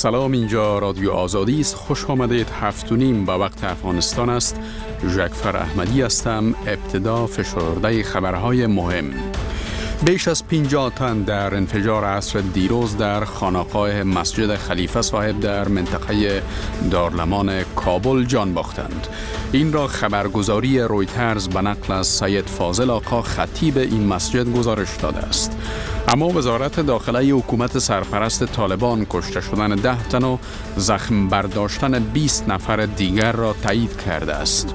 سلام، اینجا رادیو آزادی است. خوش آمدید. 7:30 به وقت افغانستان است. جعفر احمدی هستم. ابتدا فشرده خبرهای مهم. بیش از 50 تن در انفجار عصر دیروز در خانقاه مسجد خلیفه صاحب در منطقه دارالمان کابل جان باختند. این را خبرگزاری رویترز به نقل از سید فاضل آقا خطیب این مسجد گزارش داده است. اما وزارت داخله حکومت سرپرست طالبان کشته شدن 10 تن و زخم برداشتن 20 نفر دیگر را تایید کرده است.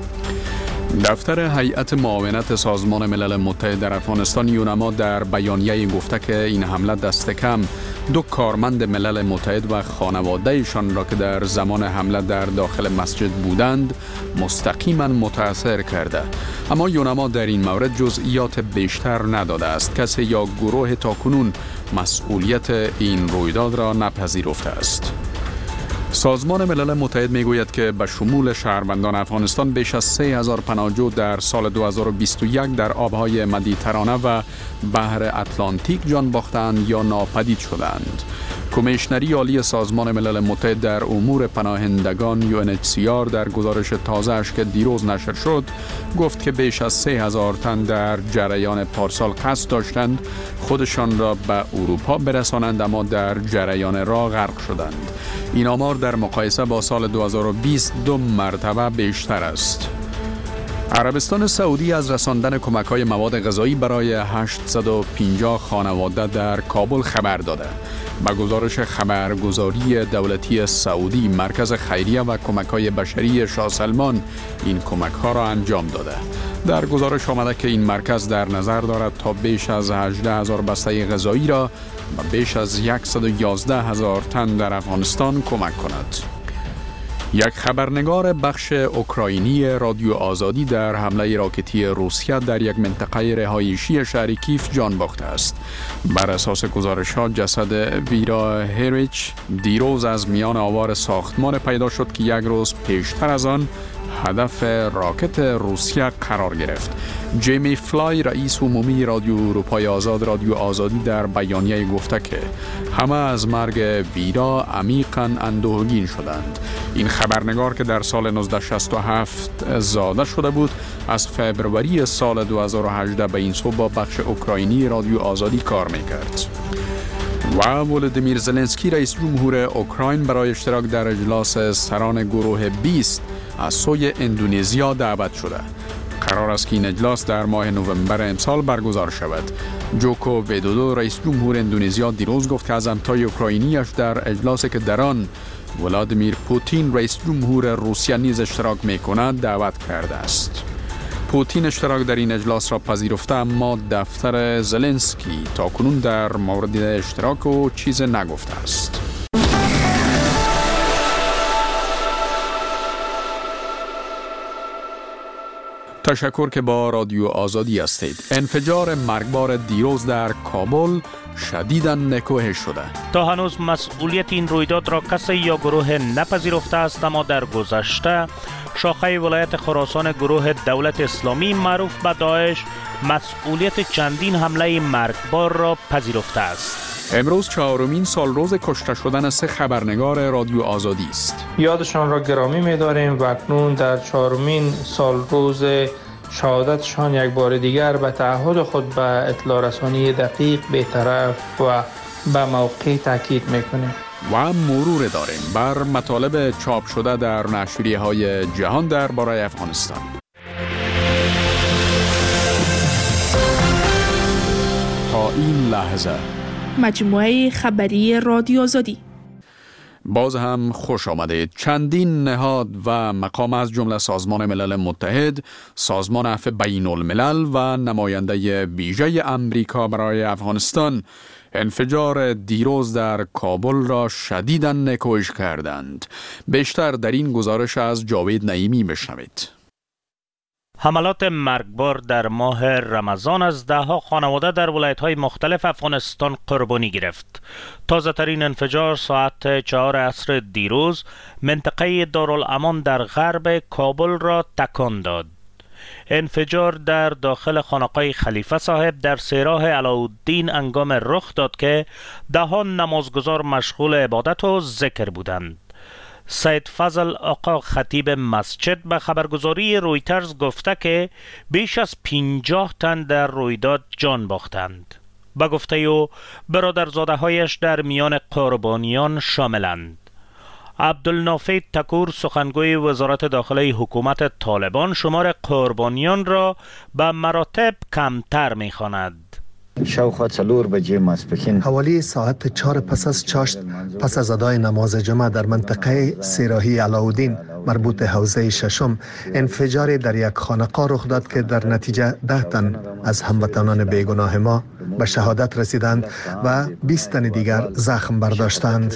دفتر هیئت معاونت سازمان ملل متحد در افغانستان یونما در بیانیه گفته که این حمله دست کم 2 کارمند ملل متحد و خانوادهشان را که در زمان حمله در داخل مسجد بودند مستقیما متاثر کرده. اما یونما در این مورد جزئیات بیشتر نداده است. کسی یا گروه تاکنون مسئولیت این رویداد را نپذیرفته است. سازمان ملل متحد میگوید که به شمول شهروندان افغانستان بیش از 3000 پناهجو در سال 2021 در آبهای مدیترانه و بحر اتلانتیک جان باختند یا ناپدید شدند. کمیشنری عالی سازمان ملل متحد در امور پناهندگان UNHCR در گزارش تازه‌اش که دیروز نشر شد گفت که بیش از 3000 تن در جریان پارسال قصد داشتند خودشان را به اروپا برسانند، اما در جریان راه غرق شدند. این آمار در مقایسه با سال 2020 2 مرتبه بیشتر است. عربستان سعودی از رساندن کمک‌های مواد غذایی برای 850 خانواده در کابل خبر داده. با گزارش خبرگزاری دولتی سعودی، مرکز خیریه و کمک‌های بشری شاه سلمان این کمک‌ها را انجام داده. در گزارش آمده که این مرکز در نظر دارد تا بیش از 18,000 بسته غذایی را و بیش از 111,000 تن در افغانستان کمک کند. یک خبرنگار بخش اوکراینی رادیو آزادی در حمله راکتی روسیه در یک منطقه رهایشی شهر کیف جان باخته است. بر اساس گزارش‌ها جسد ویرا هریچ دیروز از میان آوار ساختمان پیدا شد که یک روز پیشتر از آن هدف راکت روسیه قرار گرفت. جیمی فلای رئیس عمومی رادیو اروپای آزاد رادیو آزادی در بیانیه گفته که همه از مرگ ویرا عمیقاً اندوهگین شدند. این خبرنگار که در سال 1967 زاده شده بود از فبروری سال 2018 به این سو با بخش اوکراینی رادیو آزادی کار میکرد. و ولودیمیر زلنسکی رئیس جمهور اوکراین برای اشتراک در اجلاس سران گروه 20 از سوی اندونزیا دعوت شده. قرار است که این اجلاس در ماه نوامبر امسال برگزار شود. جوکو ویدودو رئیس جمهور اندونزیا دیروز گفت که از همتای اوکراینیش در اجلاسی که در آن ولادیمیر پوتین رئیس جمهور روسیه نیز اشتراک می‌کند دعوت کرده است. پوتین اشتراک در این اجلاس را پذیرفته، اما دفتر زلنسکی تاکنون در مورد اشتراک و چیز نگفته است. تشکر که با رادیو آزادی هستید. انفجار مرگبار دیروز در کابل شدیداً نکوهش شده. تا هنوز مسئولیت این رویداد را کسی یا گروه نپذیرفته است، اما در گذشته شاخه ولایت خراسان گروه دولت اسلامی معروف به داعش مسئولیت چندین حمله مرگبار را پذیرفته است. امروز 4مین سال روز کشته شدن 3 خبرنگار رادیو آزادی است. یادشان را گرامی می‌داریم و اکنون در 4مین سال روز شهادتشان یک بار دیگر به تعهد خود به اطلاع رسانی دقیق، بی‌طرف و به موقع تاکید می‌کنیم. و مرور داریم بر مطالب چاپ شده در نشریه‌های جهان درباره افغانستان. تا این لحظه مجموعه خبری رادیو آزادی. باز هم خوش آمدید. چندین نهاد و مقام از جمله سازمان ملل متحد، سازمان عفو بین الملل و نماینده ویژه امریکا برای افغانستان انفجار دیروز در کابل را شدیداً نکوهش کردند. بیشتر در این گزارش از جاوید نعیمی بشنوید. حملات مرگبار در ماه رمضان از دهها خانواده در ولایت‌های مختلف افغانستان قربانی گرفت. تازه ترین انفجار ساعت 4 عصر دیروز منطقه دارالامان در غرب کابل را تکان داد. انفجار در داخل خانقاه خلیفه صاحب در سیراه علاءالدین انگام رخ داد که دهان نمازگزار مشغول عبادت و ذکر بودند. سید فضل آقا خطیب مسجد به خبرگزاری رویترز گفته که بیش از 50 تن در رویداد جان باختند. به گفته او برادرزاده هایش در میان قربانیان شاملند. عبدالنافع تکور سخنگوی وزارت داخلی حکومت طالبان شمار قربانیان را به مراتب کمتر می‌خواند. شاوخوا 4 بجې ماسپښین حوالی ساعت 4 پس از چاشت پس از ادای نماز جمعه در منطقه سیراهی علاءالدین مربوط حوزه ششم انفجاری در یک خانقاه رخ داد که در نتیجه 10 تن از هموطنان بیگناه ما به شهادت رسیدند و 20 تن دیگر زخم برداشتند.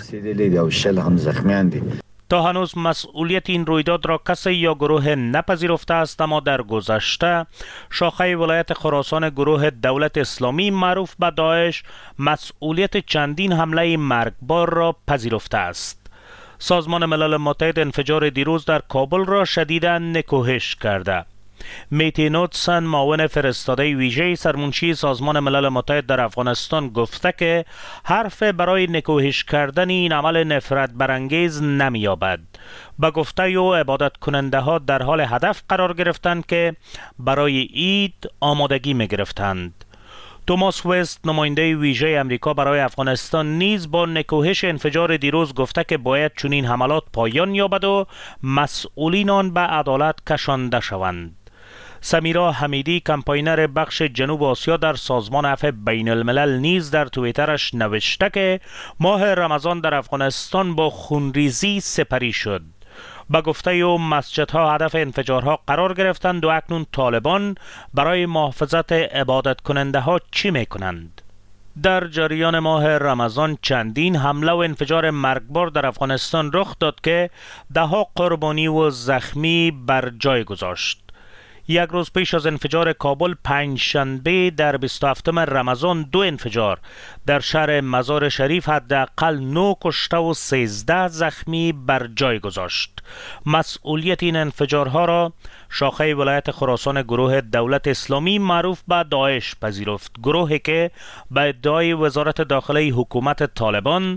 تا هنوز مسئولیت این رویداد را کسی یا گروه نپذیرفته است، اما در گذشته شاخه ولایت خراسان گروه دولت اسلامی معروف به داعش مسئولیت چندین حمله مرگبار را پذیرفته است. سازمان ملل متحد انفجار دیروز در کابل را شدیداً نکوهش کرده. میتی نوتسن معاون فرستاده ویژه سرمنشی سازمان ملل متحد در افغانستان گفته که حرف برای نکوهش کردن این عمل نفرت برانگیز نمی‌یابد. به گفته او عبادت کننده ها در حال هدف قرار گرفتند که برای عید آمادگی می گرفتند. توماس وست نماینده ویژه امریکا برای افغانستان نیز با نکوهش انفجار دیروز گفته که باید چنین حملات پایان یابد و مسئولین آن به عدالت کشانده شوند. سمیرا حمیدی کمپاینر بخش جنوب آسیا در سازمان عفو بین الملل نیز در توییترش نوشته که ماه رمضان در افغانستان با خونریزی سپری شد. با گفته او مسجدها هدف انفجارها قرار گرفتند و اکنون طالبان برای محافظت عبادت کننده ها چی میکنند؟ در جریان ماه رمضان چندین حمله و انفجار مرگبار در افغانستان رخ داد که دهها قربانی و زخمی بر جای گذاشت. یک روز پیش از انفجار کابل پنجشنبه در 27 رمضان 2 انفجار در شهر مزار شریف حداقل 9 کشته و 13 زخمی بر جای گذاشت. مسئولیت این انفجارها را شاخه ولایت خراسان گروه دولت اسلامی معروف به داعش پذیرفت، گروهی که به ادعای وزارت داخلی حکومت طالبان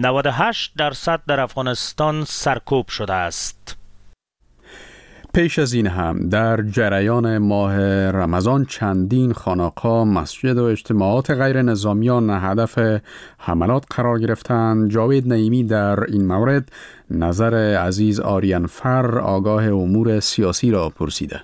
98% در افغانستان سرکوب شده است. پیش از این هم در جریان ماه رمضان چندین خانقاه، مسجد و اجتماعات غیر نظامیان هدف حملات قرار گرفتند. جاوید نعیمی در این مورد نظر عزیز آریانفر آگاه امور سیاسی را پرسیده.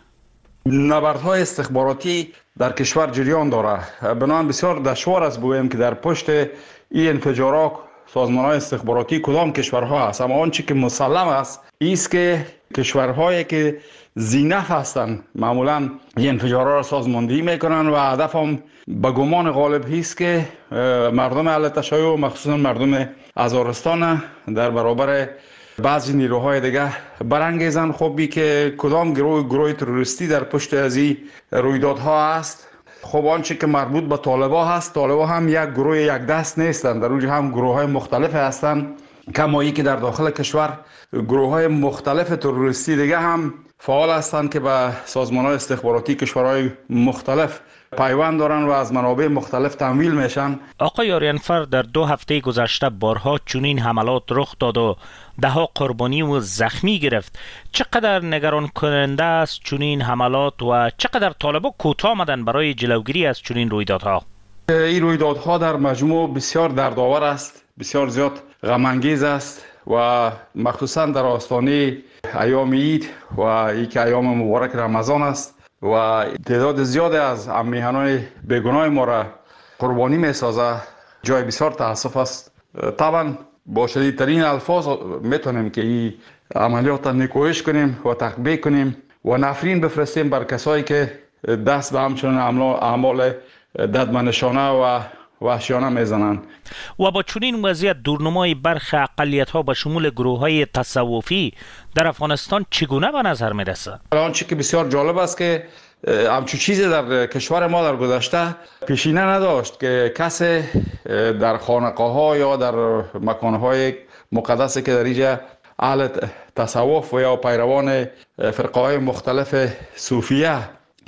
نبردهای استخباراتی در کشور جریان داره. بنابراین بسیار دشوار است بگوییم که در پشت این انفجارات سازمان‌های استخباراتی کدام کشورها است، اما آنچه که مسلم است ایست که کشورهایی که ذی‌نفع هستند معمولا این انفجارات را سازماندهی میکنن و هدف هم به گمان غالب است که مردم اهل تشیع مخصوصا مردم هزارستان در برابر بعضی نیروهای دیگه برانگیزن. خب که کدام گروه تروریستی در پشت از این رویدادها است. خب آنچه که مربوط به طالبا هست، طالبا هم یک گروه یک دست نیستند، در اونجا هم گروه های مختلف هستند، کمایی که در داخل کشور گروه های مختلف تروریستی دیگه هم فعال هستند که به سازمان های استخباراتی کشورهای مختلف پیوند دارن و از منابع مختلف تمویل میشن. آقای آریانفر، در 2 هفته گذشته بارها چنین حملات رخ داد و دهها قربانی و زخمی گرفت. چقدر نگران کننده است چنین حملات و چقدر طالبان کوتاه آمدن برای جلوگیری از چنین رویدادها؟ این رویدادها در مجموع بسیار دردآور است، بسیار زیاد غم انگیز است و مخصوصا در آستانه ایام عید و اینکه ایام مبارک رمضان است و تعداد زیاد از میهنان بیگناه ما را قربانی میسازه، جای بسیار تاسف است. طبعا با شدیدترین الفاظ میتونیم که این عملیات را نکوهش کنیم و تقبیح کنیم و نفرین بفرستیم بر کسایی که دست به همچنان اعمال ددمنشانه و وحشیانه میزنند. و با چنین وضعیت دورنمای برخی اقلیت‌ها به شمول گروه‌های تصوفی در افغانستان چگونه به نظر میرسه؟ آنچه که بسیار جالب است که همچون چیزی در کشور ما در گذشته پیشینه نداشت که کسی در خانقاه‌ها یا در مکان‌های مقدسی که در اینجا اهل تصوف و یا پیروان فرقه‌های مختلف صوفیه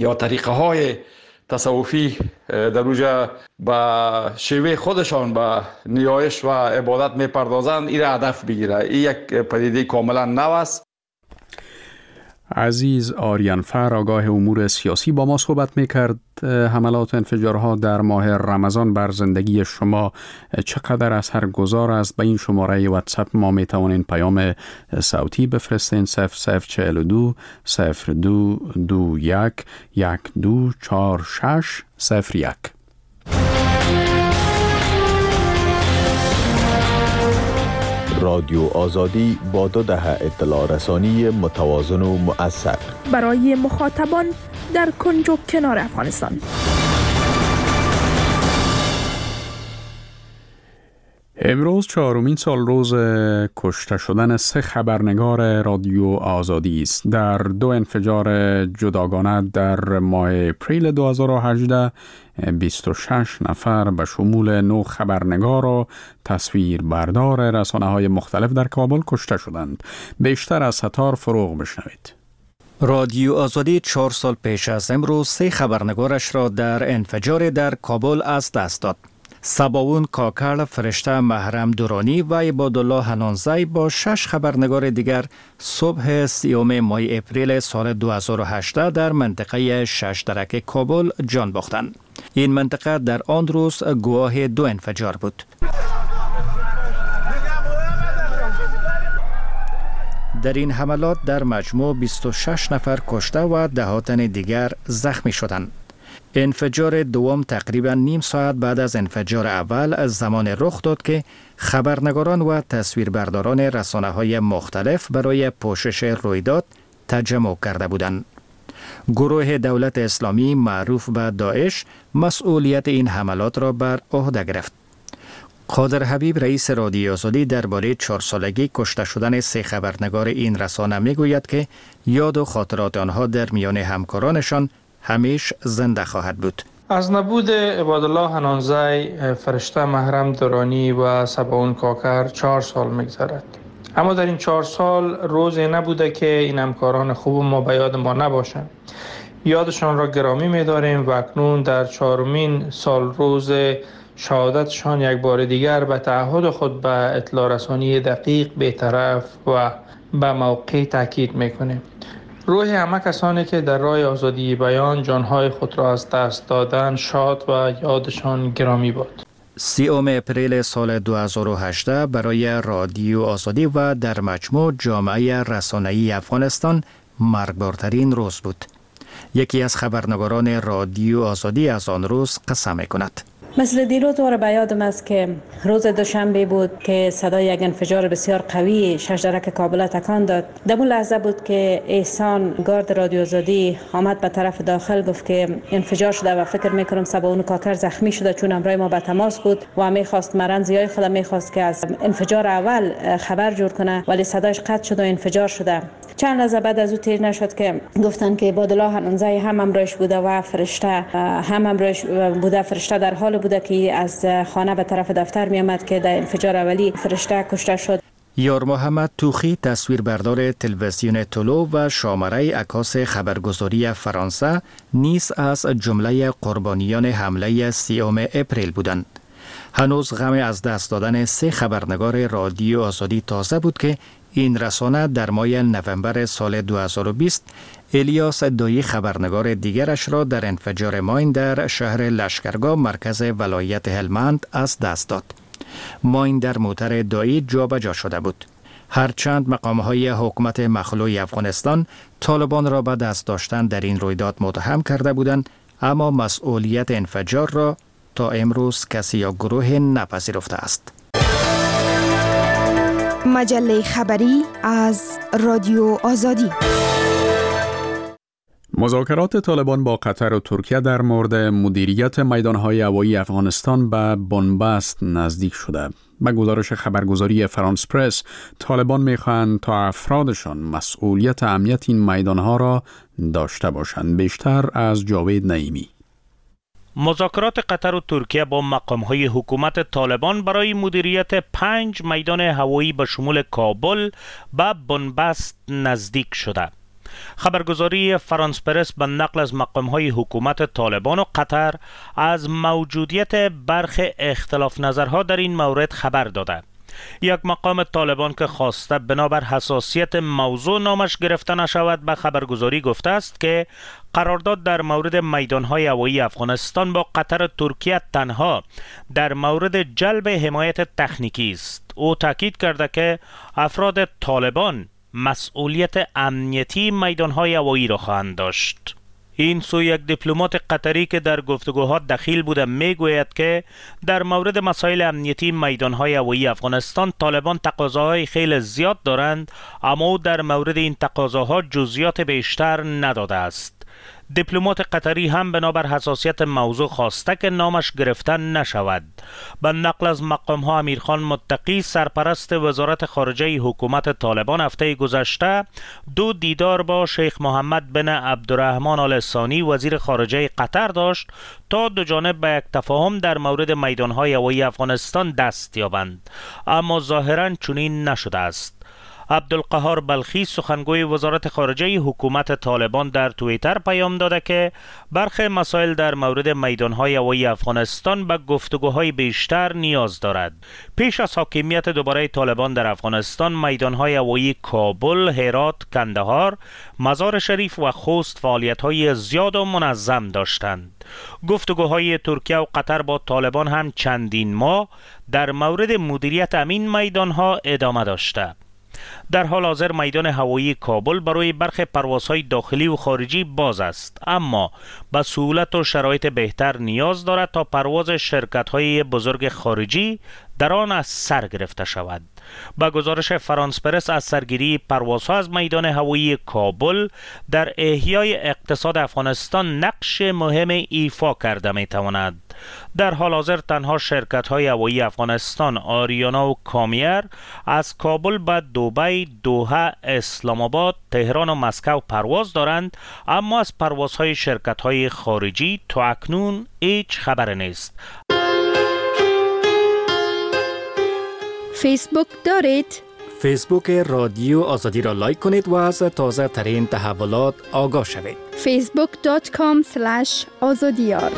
یا طریقه های تصوفی در اوجا با شیوه خودشان با نیایش و عبادت میپردازند، این هدف بگیره. این یک پدیده کاملا نو است. عزیز آریانفر آگاه امور سیاسی با ما صحبت میکرد. حملات و انفجارها در ماه رمضان بر زندگی شما چقدر اثرگذار است؟ به این شماره واتساپ ما میتوانین پیام صوتی بفرستین 0042 0221 124601. رادیو آزادی با 2 دهه اطلاع رسانی متوازن و مؤثر برای مخاطبان در کنج و کنار افغانستان. امروز 4مین سال روز کشته شدن 3 خبرنگار رادیو آزادی است. در 2 انفجار جداگانه در ماه اپریل 2018 26 نفر به شمول 9 خبرنگار و تصویربردار رسانه‌های مختلف در کابل کشته شدند. بیشتر از ستار فروغ بشنوید. رادیو آزادی 4 سال پیش از امروز 3 خبرنگارش را در انفجار در کابل از دست داد. سباون کاکل فرشته محرم دورانی و عبادالله حنانزی با 6 خبرنگار دیگر صبح 30 ماه اپریل سال 2018 در منطقه 6 درک کابل جان باختند. این منطقه در آن روز گواه 2 انفجار بود. در این حملات در مجموع 26 نفر کشته و 10 تن دیگر زخمی شدند. انفجار دوم تقریبا نیم ساعت بعد از انفجار اول از زمان رخ داد که خبرنگاران و تصویربرداران رسانه‌های مختلف برای پوشش رویداد تجمع کرده بودند. گروه دولت اسلامی معروف به داعش مسئولیت این حملات را بر عهده گرفت. قادر حبیب رئیس رادیو آزادی درباره 4 سالگی کشته شدن 3 خبرنگار این رسانه میگوید که یاد و خاطرات آنها در میان همکارانشان همیشه زنده خواهد بود. از نبود عبادالله حنانزی، فرشته محرم دورانی و سباون کاکر 4 سال میگذرد. اما در این 4 سال روزی نبوده که این همکاران خوب ما به یاد ما نباشند. یادشان را گرامی می‌داریم و اکنون در 4مین سال روز شهادتشان یک بار دیگر به تعهد خود به اطلاع رسانی دقیق، بی‌طرف و به موقع تاکید می‌کنیم. روح همه کسانی که در راه آزادی بیان جانهای خود را از دست دادن شاد و یادشان گرامی باد. 30 اپریل سال 2018 برای رادیو آزادی و در مجموع جامعه رسانه‌ای افغانستان مرگبارترین روز بود. یکی از خبرنگاران رادیو آزادی از آن روز قصه می‌کند. مثل دیروز وار به یادم است که روز دوشنبه بود که صدای یک انفجار بسیار قوی 6 درک کابل تکان داد. در اون لحظه بود که احسان گارد رادیو آزادی آمد به طرف داخل، گفت که انفجار شده و فکر میکنم سباون کاکر زخمی شده، چون همراه ما به تماس بود و میخواست مرنزیای خود میخواست که از انفجار اول خبر جور کنه، ولی صداش قطع شد و انفجار شده. چند لحظه بعد از او تیر نشد که گفتن که عبادالله حنانزی هم امروش بوده و فرشته هم امروش بوده. فرشته در حال بوده که از خانه به طرف دفتر می آمد که در انفجار اولی فرشته کشته شد. یار محمد توخی تصویربردار تلویزیون طلوع و شماره عکاس خبرگزاری فرانسه نیز از جمله قربانیان حمله 30 اپریل بودند. هنوز غم از دست دادن 3 خبرنگار رادیو آزادی تازه بود که این رسانه در ماه نوامبر سال 2020 الیاس دایی خبرنگار دیگرش را در انفجار ماین در شهر لشکرگاه مرکز ولایت هلمند از دست داد. ماین در موتر دایی جابجا شده بود. هرچند مقامهای حکومت مخلوع افغانستان طالبان را به دست داشتن در این رویداد متهم کرده بودند، اما مسئولیت انفجار را تا امروز کسی یا گروه نپذیرفته است. مجله خبری از رادیو آزادی. مذاکرات طالبان با قطر و ترکیه در مورد مدیریت میدانهای هوایی افغانستان به بنبست نزدیک شده. به گزارش خبرگزاری فرانس پرس، طالبان میخواهند تا افرادشان مسئولیت امنیت این میدانها را داشته باشند. بیشتر از جاوید نعیمی. مذاکرات قطر و ترکیه با مقام‌های حکومت طالبان برای مدیریت 5 میدان هوایی به شمول کابل به بنبست نزدیک شده. خبرگزاری فرانس پرس به نقل از مقام‌های حکومت طالبان و قطر از موجودیت برخی اختلاف نظرها در این مورد خبر داده. یک مقام طالبان که خواسته بنابر حساسیت موضوع نامش گرفته نشود به خبرگزاری گفته است که قرارداد در مورد میدانهای هوایی افغانستان با قطر و ترکیه تنها در مورد جلب حمایت تکنیکی است. او تاکید کرده که افراد طالبان مسئولیت امنیتی میدانهای هوایی را خواهند داشت. این سو یک دیپلمات قطری که در گفتگوها دخیل بوده میگوید که در مورد مسائل امنیتی میدانهای هوایی افغانستان طالبان تقاضاهای خیلی زیاد دارند، اما او در مورد این تقاضاها جزئیات بیشتر نداده است. دیپلمات قطری هم بنابر حساسیت موضوع خواسته که نامش گرفته نشود. به نقل از مقام‌ها امیرخان متقی سرپرست وزارت خارجه حکومت طالبان هفته گذشته 2 دیدار با شیخ محمد بن عبدالرحمن آل ثانی وزیر خارجه قطر داشت تا دو جانب به یک تفاهم در مورد میدانهای هوایی افغانستان دست یابند، اما ظاهراً چنین نشده است. عبدالقهار بلخی سخنگوی وزارت خارجه حکومت طالبان در توییتر پیام داده که برخی مسائل در مورد میدانهای هوایی افغانستان به گفتگوهای بیشتر نیاز دارد. پیش از حاکمیت دوباره طالبان در افغانستان میدانهای هوایی کابل، هرات، کندهار، مزار شریف و خوست فعالیت‌های زیاد و منظم داشتند. گفتگوهای ترکیه و قطر با طالبان هم چندین ماه در مورد مدیریت امین میدانها ادامه داشته. در حال حاضر میدان هوایی کابل برای برخی پروازهای داخلی و خارجی باز است، اما به سهولت و شرایط بهتر نیاز دارد تا پرواز شرکت‌های بزرگ خارجی در آن از سر گرفته شود. با گزارش فرانس پرس از سرگیری پروازها از میدان هوایی کابل در احیای اقتصاد افغانستان نقش مهم ایفا کرده می‌تواند. در حال حاضر تنها شرکت‌های هوایی افغانستان آریانا و کامیر از کابل به دبی، دوحه، اسلام آباد، تهران و مسکو پرواز دارند، اما از پروازهای شرکت‌های خارجی تا اکنون هیچ خبر نیست. فیسبوک دارید؟ فیسبوک رادیو آزادی را لایک کنید و از تازه ترین تحولات آگاه شوید. facebook.com/azadiyar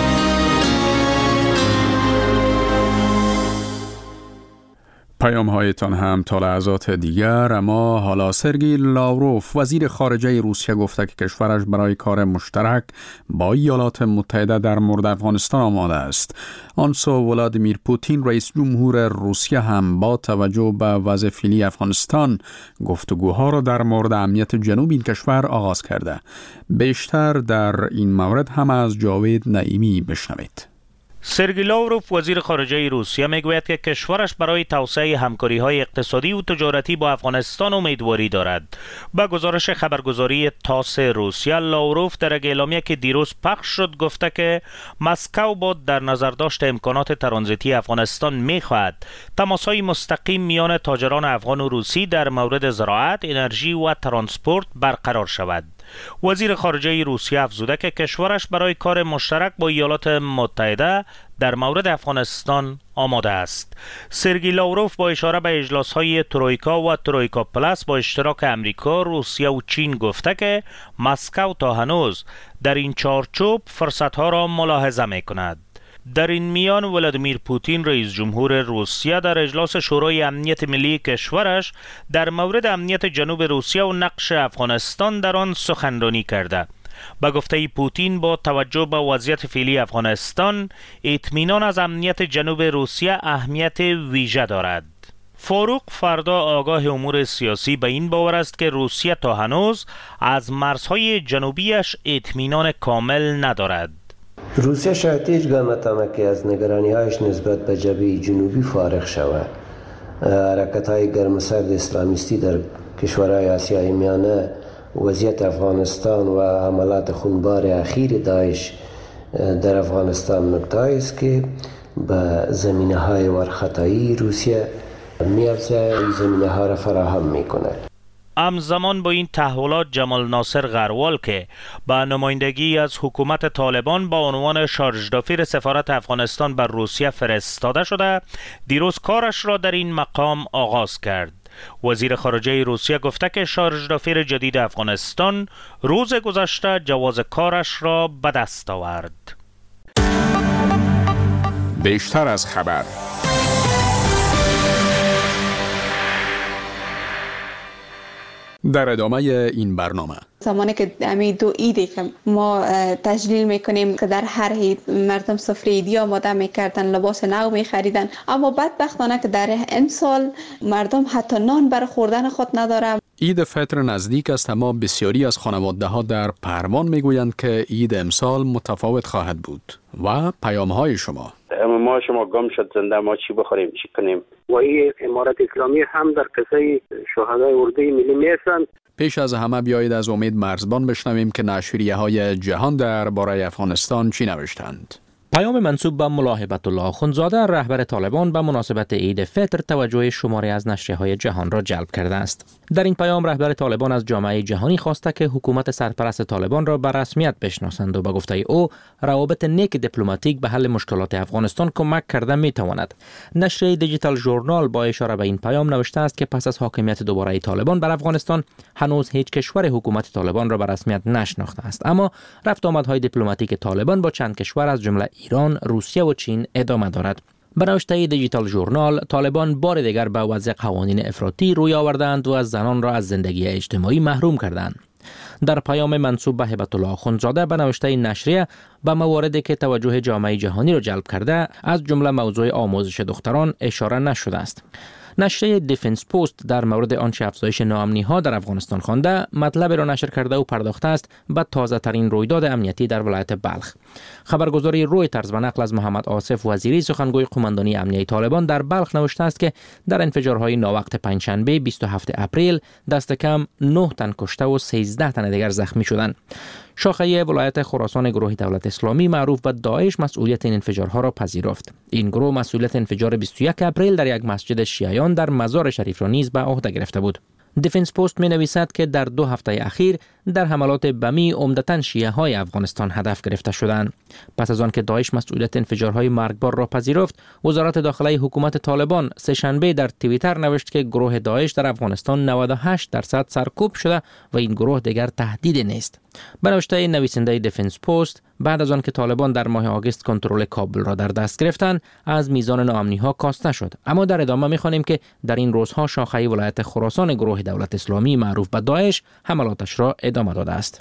پیام هایتان هم تا لحظات دیگر. اما حالا سرگئی لاوروف وزیر خارجه روسیه گفته که کشورش برای کار مشترک با ایالات متحده در مورد افغانستان آماده است. آنسو ولادیمیر پوتین رئیس جمهور روسیه هم با توجه به وضع فعلی افغانستان گفتگوها را در مورد امنیت جنوب این کشور آغاز کرده. بیشتر در این مورد هم از جاوید نعیمی بشنوید. سرگئی لاوروف وزیر خارجه روسیه میگوید که کشورش برای توسعه همکاری‌های اقتصادی و تجارتی با افغانستان امیدواری دارد. با گزارش خبرگزاری تاس روسیه، لاوروف در اعلامیه که دیروز پخش شد گفته که مسکو با در نظر داشت امکانات ترانزیتی افغانستان میخواهد تماس‌های مستقیم میان تاجران افغان و روسی در مورد زراعت، انرژی و ترانسپورت برقرار شود. وزیر خارجه روسیه افزوده که کشورش برای کار مشترک با ایالات متحده در مورد افغانستان آماده است. سرگئی لاوروف با اشاره به اجلاس‌های ترویکا و ترویکا پلاس با اشتراک امریکا، روسیه و چین گفته که مسکو تا هنوز در این چارچوب فرصت‌ها را ملاحظه می‌کند. در این میان ولادیمیر پوتین رئیس جمهور روسیه در اجلاس شورای امنیت ملی کشورش در مورد امنیت جنوب روسیه و نقش افغانستان در آن سخنرانی کرده. به گفته پوتین با توجه به وضعیت فعلی افغانستان، اطمینان از امنیت جنوب روسیه اهمیت ویژه دارد. فاروق فردا آگاه امور سیاسی به این باور است که روسیه تا هنوز از مرزهای جنوبیش اطمینان کامل ندارد. روسیه شاید هیچ گاه نتواند که از نگرانی‌هایش نسبت به جبهه جنوبی فارغ شود. حرکت‌های گرمسرد اسلامیستی در کشورهای آسیای میانه، وضعیت افغانستان و حملات خونبار اخیر داعش در افغانستان نکته‌ای است که به زمینه‌های ورخطایی روسیه می‌افزاید، زمینه‌ها را فراهم می‌کند. همزمان با این تحولات جمال ناصر غروال که به نمایندگی از حکومت طالبان با عنوان شارژدافیر سفارت افغانستان بر روسیه فرستاده شده، دیروز کارش را در این مقام آغاز کرد. وزیر خارجه روسیه گفته که شارژدافیر جدید افغانستان روز گذشته جواز کارش را به دست آورد. بیشتر از خبر. در ادامه این برنامه زمانی که امی دو ایدی که ما تجلیل میکنیم که در هر عید مردم سفره عیدی آماده میکردن، لباس نو میخریدن، اما بدبختانه که در این سال مردم حتی نان برای خوردن خود ندارن. عید فطر نزدیک است، اما بسیاری از خانواده ها در پروان میگویند که عید امسال متفاوت خواهد بود. و پیام های شما: ما شما گم شد زنده، ما چی بخوریم چی کنیم؟ و این امارت اسلامی هم در قصه شهدای اردوی ملی میرسند. پیش از همه بیایید از امید مرزبان بشنویم که نشریه های جهان درباره افغانستان چی نوشتند. پیام منسوب به ملا هیبت الله اخندزاده رهبر طالبان به مناسبت عید فطر توجه شماری از نشریه‌های جهان را جلب کرده است. در این پیام رهبر طالبان از جامعه جهانی خواسته که حکومت سرپرست طالبان را به رسمیت بشناسند و به گفته او روابط نیک دیپلماتیک به حل مشکلات افغانستان کمک کرده می‌تواند. نشریه دیجیتال ژورنال با اشاره به این پیام نوشته است که پس از حاکمیت دوباره طالبان بر افغانستان هنوز هیچ کشور حکومت طالبان را به رسمیت نشناخته است، اما رفت آمدهای دیپلماتیک طالبان با چند کشور از جمله ایران، روسیه و چین ادامه دارد. به نوشته دیجیتال ژورنال، طالبان بار دیگر به وضع قوانین افراطی روی آوردند و از زنان را از زندگی اجتماعی محروم کردند. در پیام منسوب به هیبت الله اخندزاده به نوشته نشریه به مواردی که توجه جامعه جهانی را جلب کرده از جمله موضوع آموزش دختران اشاره نشده است. نشریه دیفنس پست در مورد آنچه افزایش ناامنی‌ها در افغانستان خوانده مطلب را نشر کرده و پرداخته است به تازه ترین رویداد امنیتی در ولایت بلخ. خبرگزاری رویترز به نقل از محمد آصف وزیری سخنگوی قماندانی امنیتی طالبان در بلخ نوشته است که در انفجارهای ناوقت پنجشنبه 27 اپریل دست کم 9 تن کشته و 13 تن دیگر زخمی شدند. شاخه ولایت خراسان گروه دولت اسلامی معروف به داعش مسئولیت این انفجارها را پذیرفت. این گروه مسئولیت انفجار 21 اپریل در یک مسجد شیعیان در مزار شریف را نیز به عهده گرفته بود. دیفنس پست می نویسد که در 2 هفته اخیر در حملات بمی عمدتاً شیعه های افغانستان هدف گرفته شدند. پس از آن که داعش مسئولیت انفجارهای مرگبار را پذیرفت، وزارت داخله حکومت طالبان سه شنبه در توییتر نوشت که گروه داعش در افغانستان 98% سرکوب شده و این گروه دیگر تهدیدی نیست. به نوشته نویسنده دیفنس پست، بعد از آن که طالبان در ماه آگوست کنترل کابل را در دست گرفتند، از میزان ناامنی‌ها کاسته شد. اما در ادامه می‌خوانیم که در این روزها شاخه ولایت خراسان گروه دولت اسلامی معروف به داعش حملاتش را ادامه داده است.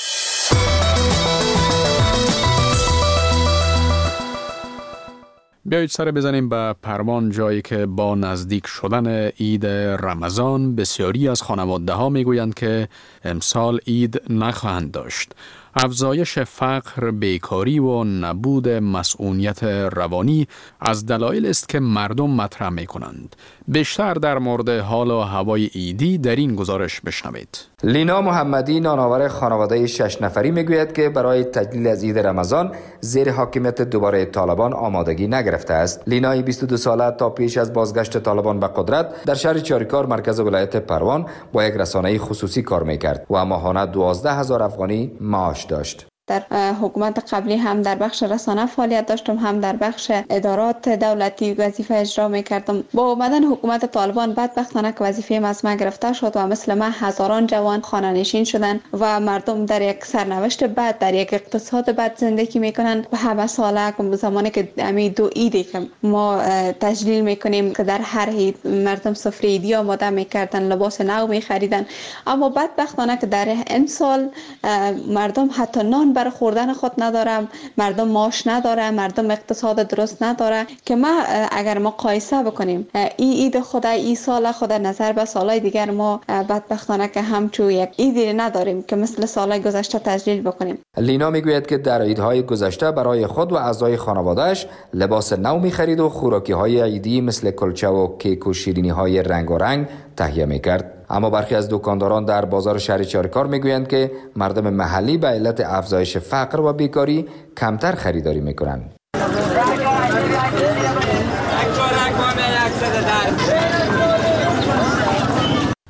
بیایید سر بزنیم به پروان، جایی که با نزدیک شدن عید رمضان بسیاری از خانواده ها میگویند که امسال عید نخواهند داشت. افزایش فقر، بیکاری و نبود مسئولیت روانی از دلایل است که مردم مطرح می کنند. بیشتر در مورد حال و هوای عیدی در این گزارش بشنوید. لینا محمدی نانآور خانواده 6 نفری میگوید که برای تجلیل از عید رمضان زیر حاکمیت دوباره طالبان آمادگی نگرفته است. لینای 22 ساله تا پیش از بازگشت طالبان به قدرت در شهر چاریکار مرکز ولایت پروان با یک رسانه خصوصی کار میکرد و ماهانه 12,000 افغانی معاش داشت. در حکومت قبلی هم در بخش رسانه فعالیت داشتم، هم در بخش ادارات دولتی وظیفه اجرا میکردم. با اومدن حکومت طالبان بدبختانه که وظیفه از من گرفته شد و مثل من هزاران جوان خانه نشین شدن و مردم در یک سرنوشت بد، در یک اقتصاد بد زندگی میکنن. و همه ساله زمانی که امی دو ایدی که ما تجلیل میکنیم که در هر عید مردم سفره عیدی آماده میکردن، لباس نو میخریدن، اما بدبختانه که در این سال مردم حتی نان برای خوردن خود ندارم، مردم معاش نداره، مردم اقتصاد درست نداره. که ما اگر مقایسه بکنیم این عید خود، این سال خود نظر به سالهای دیگر، ما بدبختانه که همچون یک عیدی نداریم که مثل سالهای گذشته تجلیل بکنیم. لینا میگوید که در عیدهای گذشته برای خود و اعضای خانواده‌اش لباس نو می‌خرید و خوراکی‌های عیدی مثل کلچه و کیک و شیرینی‌های رنگارنگ تهیه می‌کرد. اما برخی از دکانداران در بازار شهر چاریکار میگویند که مردم محلی به علت افزایش فقر و بیکاری کمتر خریداری میکنند.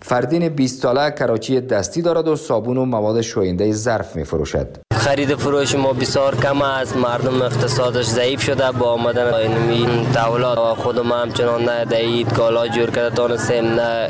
فردین 20 ساله کراچی دستی دارد و صابون و مواد شوینده ظرف می فروشد. خرید فروش ما بسیار کم است. مردم اقتصادش ضعیف شده. با آمدن این تحولات خود ما همچنان نه دهید کالا جور کرده تانستیم، نه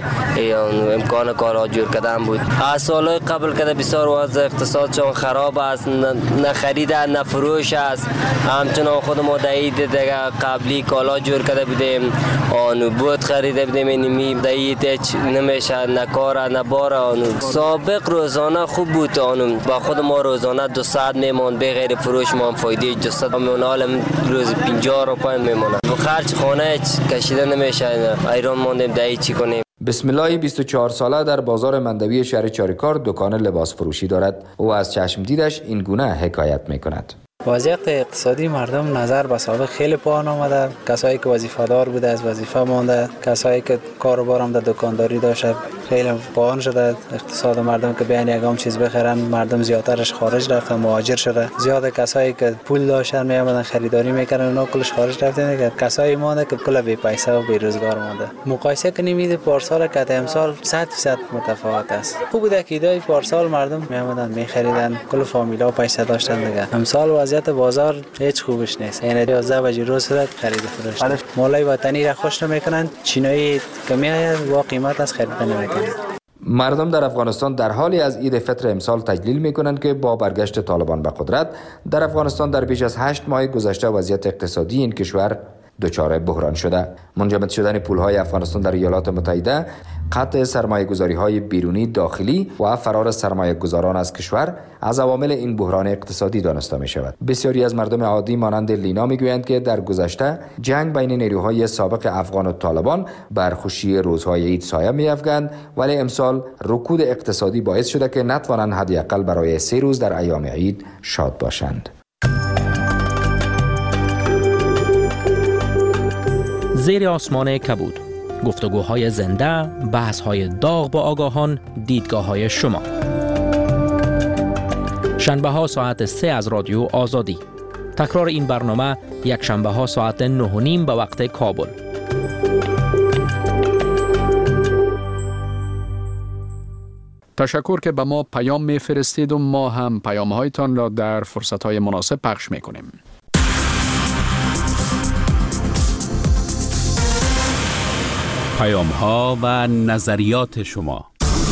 امکان کالا جور کردن بود. از سالهای قبل که بسیار وضع اقتصادشان خراب است، نه خرید نه فروش است. همچنان خود ما دهید دیگه قبلی کالا جور کرده بودیم، آنو بود خریده بودیم، اینمی دهید هیچ نمیشه، نه کار نه بار. آنو سابق روزانه خوب بود، آنو با خود ما روزانه 200 میمون به غیر فروش ما فایده 200 میمون، حالا روز 50 روپیه میمونه. خرج خانه کشیده نمیشه، ایران موندیم دهی چی کنیم. بسم الله 24 ساله در بازار مندوی شهر چاریکار دکان لباس فروشی دارد. او از چشم دیدش این گونه حکایت میکند. وضعیت اقتصادی مردم نظر به سابق خیلی پایین آمده. کسایی که وظیفه‌دار بوده از وظیفه مانده، کسایی که کاروبار هم در دکانداری داشته خیلی پایین شده. اقتصاد مردم که بیان یگام چیز بخرن، مردم زیادترش خارج رفتن، مهاجر شده. زیاد کسایی که پول داشتن می آمدن خریداری میکردن، اونا کلش خارج رفتن دیگه. کسایی مانده که کلا بی پیسه و بی روزگار مانده. مقایسه کنیم این پارسال که امسال 100% متفاوت است. خوب بوده که ایدای پارسال مردم می آمدن می خریدن، کل فامیلا پیسه داشتن دیگه. امسال وضعیت بازار هیچ خوبش نیست. یعنی 11 بجه روز شده خرید فروش. مالای وطنی را خوش نمیکنن، چینایی که میآید با قیمت از خرید نمیکنن. مردم در افغانستان در حالی از عید فطر امسال تجلیل میکنند که با برگشت طالبان به قدرت در افغانستان در بیش از 8 ماه گذشته وضعیت اقتصادی این کشور دچار بحران شده. منجمد شدن پولهای افغانستان در ایالات متحده، قطع سرمایه‌گذاری‌های بیرونی داخلی و فرار سرمایه‌گذاران از کشور از عوامل این بحران اقتصادی دانسته می‌شود. بسیاری از مردم عادی مانند لینا می‌گویند که در گذشته جنگ بین نیروهای سابق افغان و طالبان بر خوشی روزهای عید سایه می‌افکند، ولی امسال رکود اقتصادی باعث شده که نتوانند حداقل برای 3 روز در ایام عید شاد باشند. زیر آسمان کبود، گفتگوهای زنده، بحث‌های داغ با آگاهان، دیدگاه‌های شما. شنبه‌ها ساعت 3 از رادیو آزادی. تکرار این برنامه یک شنبه‌ها ساعت 9:30 به وقت کابل. تشکر که به ما پیام می‌فرستید و ما هم پیام‌هایتان را در فرصت‌های مناسب پخش می‌کنیم. پیام‌ها و نظریات شما.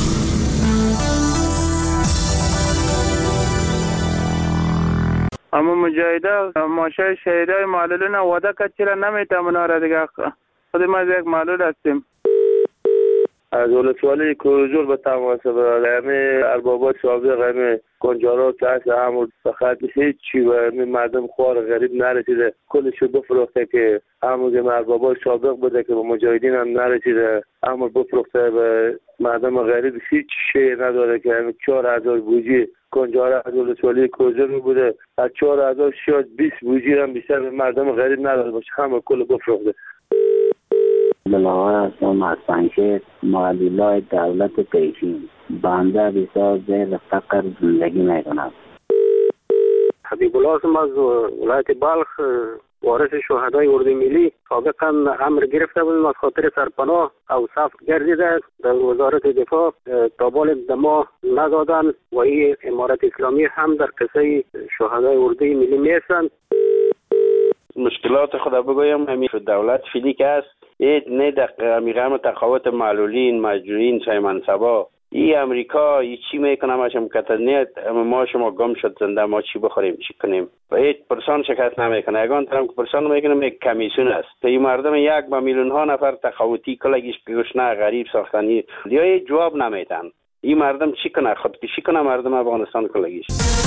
اما مجاهده ماشه شهیدای معلولین وعده کرد چرا نمیتونه را دیگه خود ما یک معلول هستیم. از ولسوالی کوزول به تماس برای همه اربابات سابق همه کنجارا که هست همون فقط هیچ چی و مردم خوار غریب نرسیده کلشو بفروخته که همون اربابات سابق بوده که به مجاهدین هم نرسیده همون بفروخته به مردم غریب هیچ شی نداره که همین 4000 بوجی کنجارا از ولسوالی کوزول بوده از 4000 شاید 20 بوجی هم بیشتر به مردم غریب نداره باشه همون کل بفروخته. بلاغای هستم از پنکه معلولای دولت پیشین بنده بسیار زیر فقر زندگی میکنم. حبیب الله هستم از ولایت بلخ وارث شهدای اردوی ملی. سابقا امر گرفته بودیم از خاطر سرپناه او صف گردیده در وزارت دفاع تابال دما ندادن و این امارت اسلامی هم در قصه شهدای اردوی ملی میستند. مشکلات خدا بگویم همین دولت فیلی که است نه در میگم تقاوت معلولین مجروحین سای منصبا این امریکا چی میکنه ما شما کتنیت ما شما گم شد زنده ما چی بخوریم چی کنیم و هیچ پرسان شکست نمیکنه یگان طرف که پرسان میکنه یک کمیسیون است تا این مردم یک با میلیون ها نفر تقاوتی کلگیش گشنه غریب ساختنی یا جواب نمیدن این مردم چی کنه خودکشی کنه مردم افغانستان کلگیش.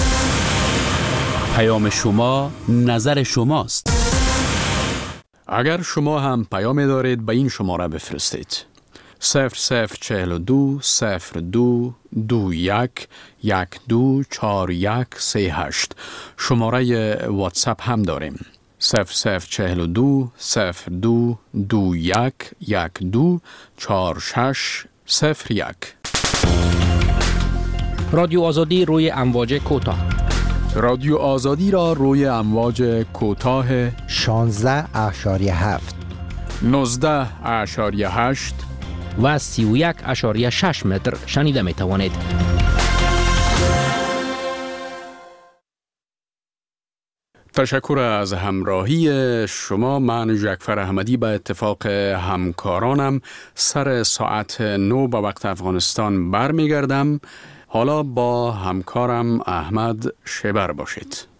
پیام شما نظر شماست. اگر شما هم پیام دارید به این شماره بفرستید 0042 02 21 124138. شماره واتساپ هم داریم 0042 02 21 124601. رادیو آزادی روی امواج کوتاه. رادیو آزادی را روی امواج کوتاه 16.7 19.8 و 31.6 متر شنیده می توانید. تشکر از همراهی شما. من جعفر احمدی به اتفاق همکارانم سر ساعت 9 به وقت افغانستان برمیگردم. حالا با همکارم احمد شبر باشید.